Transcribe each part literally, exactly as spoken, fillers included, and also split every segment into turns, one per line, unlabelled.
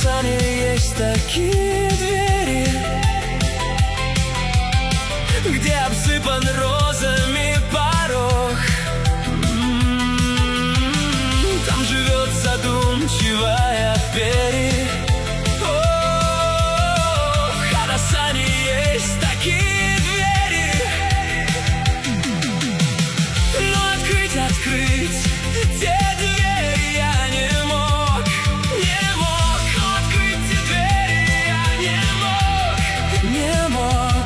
Казани есть такие двери, где обсыпан розами порог. М-м-м, там живет задумчивая Пери. О, в Казани есть такие двери, но открыть, открыть те двери я не мог, не мог. Открыть те двери я не мог, не мог,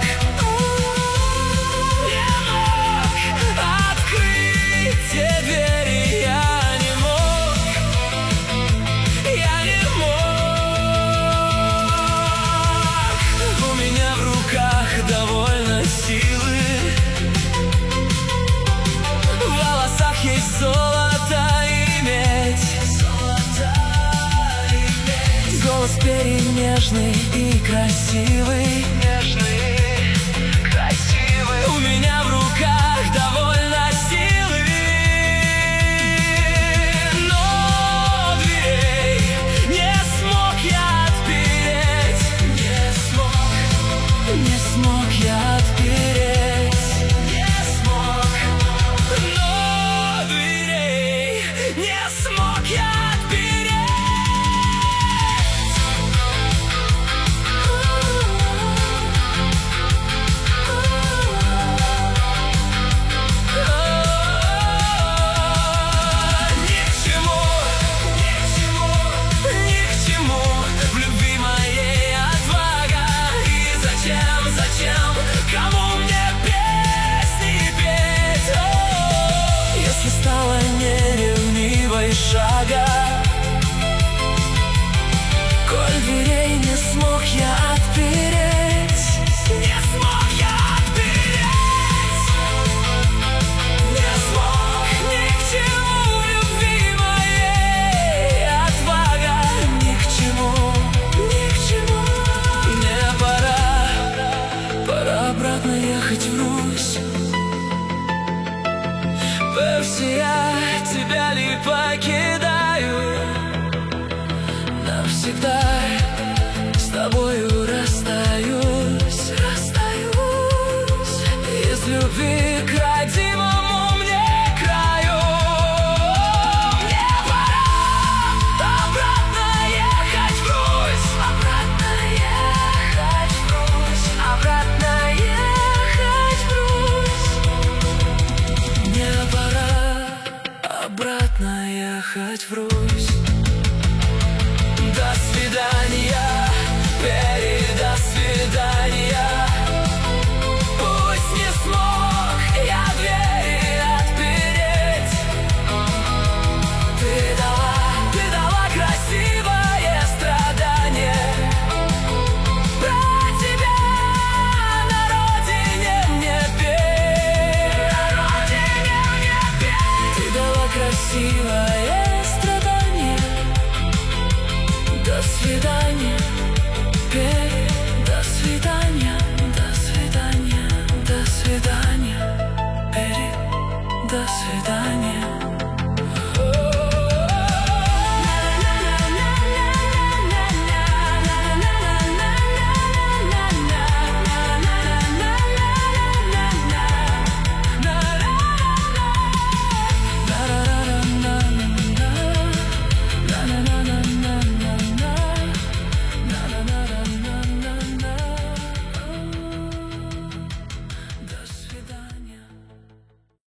не мог. Открыть те двери я не мог, я не мог. У меня в руках довольно силы, в волосах есть золото и медь, золото и медь. Голос Пери нежный и красивый, нежный, красивый. У меня в руках довольно силы, но дверей не смог я отпереть, не смог, не смог я отпереть, не смог, но дверей не смог я отпереть. Ни к чему, ни к чему, ни к чему в любви моей отвага. И зачем, зачем, кому мне песни петь? О, если стала неревнивой шага, коль дверей не смог я отпереть, не смог я отпереть, не смог. Ни к чему в любви моей отвага, ни к чему, ни к чему. Мне пора, пора обратно ехать в Русь. Перси, я тебя ли покидаю навсегда, с тобою расстаюсь, расстаюсь из любви к родимому мне краю. Мне пора обратно ехать в Русь, обратно ехать в Русь, обратно ехать в Русь. Мне пора обратно ехать в Русь. До свидания, Пери, до свидания. Пусть не смог я двери отпереть, ты дала, ты дала красивое страдание. Про тебя на родине мне петь, на родине мне петь. Ты дала красивое страдание. До свидания.